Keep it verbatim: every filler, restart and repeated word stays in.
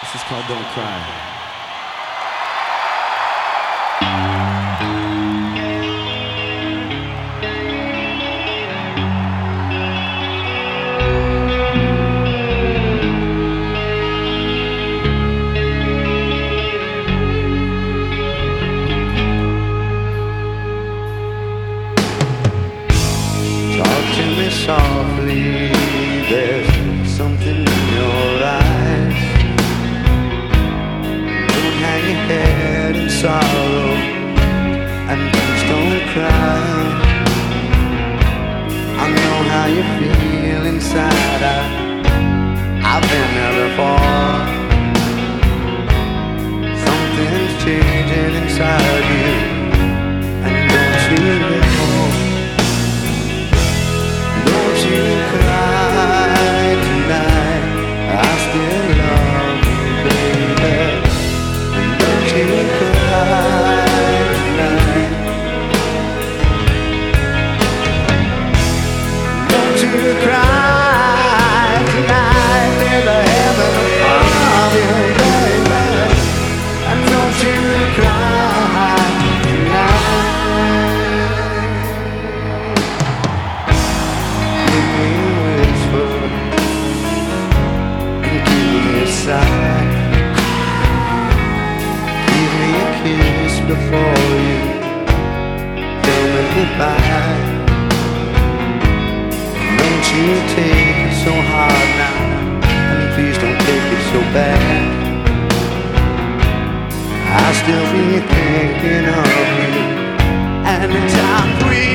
This is called Don't Cry. Talk to me softly, there's something in your eyes. Don't hang your head in sorrow, and please don't cry. I know how you feel inside, I, I've been there before. Something's changing inside you, and don't you know? Don't you cry tonight, I still love you, baby. And don't you cry tonight. Don't you cry tonight, there's a heaven above you, baby. And don't you cry tonight. Give me a whisper and give me a sigh. Give me a kiss before you tell me goodbye. Don't you take it so hard now, and please don't take it so bad. I'll still be thinking of you anytime we